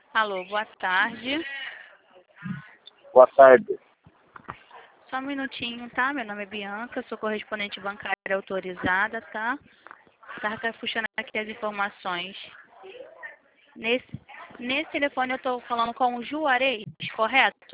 Alô, boa tarde. Boa tarde. Só um minutinho, tá? Meu nome é Bianca, sou correspondente bancária autorizada, tá? Tá puxando aqui as informações. Nesse telefone eu tô falando com o Juarez, correto?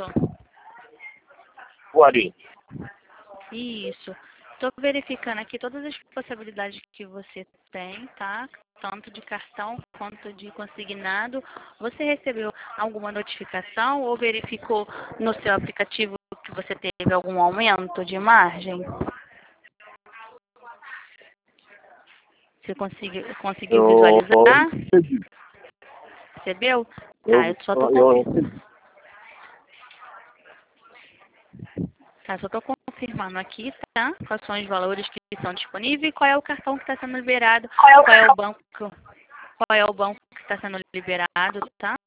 Guari. Isso. Estou verificando aqui todas as possibilidades que você tem, tá? Tanto de cartão quanto de consignado. Você recebeu alguma notificação ou verificou no seu aplicativo que você teve algum aumento de margem? Você conseguiu Eu visualizar? recebi. Recebeu? Tá, Eu, eu recebi. Só estou confirmando aqui, tá? Quais são os valores que são disponíveis e qual é o cartão que está sendo liberado, qual é o banco que está sendo liberado, tá?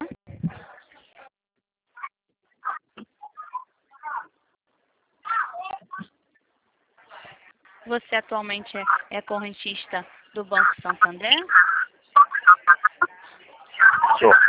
Você atualmente é correntista do Banco Santander? Sou.